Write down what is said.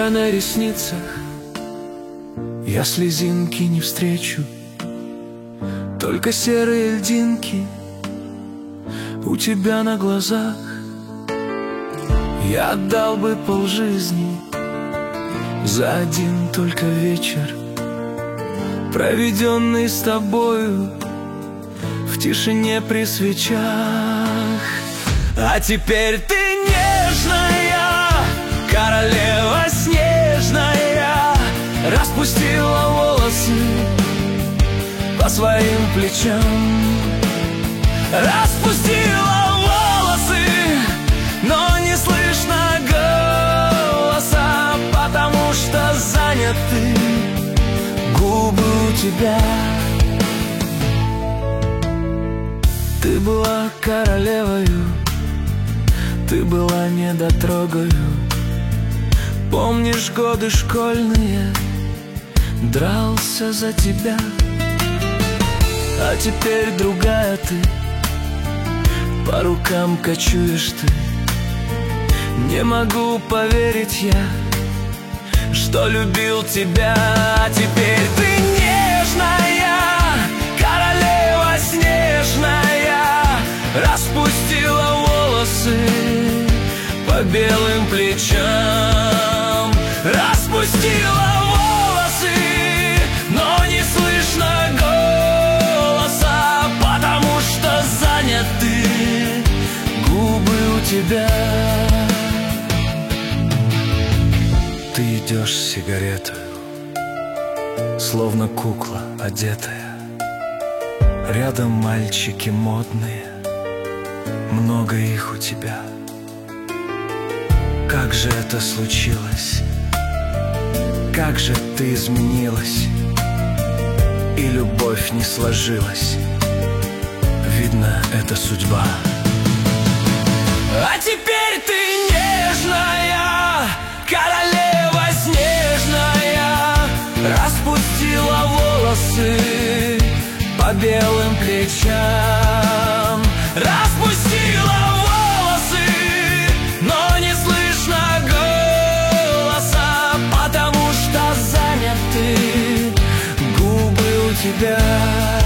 тебя на ресницах я слезинки не встречу, только серые льдинки у тебя на глазах. Я отдал бы полжизни за один только вечер, проведенный с тобою в тишине при свечах. А теперь ты нежная, королева снежная, распустила волосы по своим плечам. Распустила волосы, но не слышно голоса, потому что заняты губы у тебя. Ты была королевою, ты была недотрогою. Помнишь годы школьные, дрался за тебя. А теперь другая ты, по рукам кочуешь ты. Не могу поверить я, что любил тебя. А теперь ты нежная, королева снежная, распустила волосы по белым плечам. Распустила волосы, но не слышно голоса, потому что заняты губы у тебя. Ты идешь с сигаретой, словно кукла одетая. Рядом мальчики модные, много их у тебя. Как же это случилось? Как же ты изменилась? И любовь не сложилась. Видно, это судьба. А теперь ты нежная, королева снежная, распустила волосы по белым плечам. Распустила волосы, но не слышно голоса, потому что заняты губы у тебя.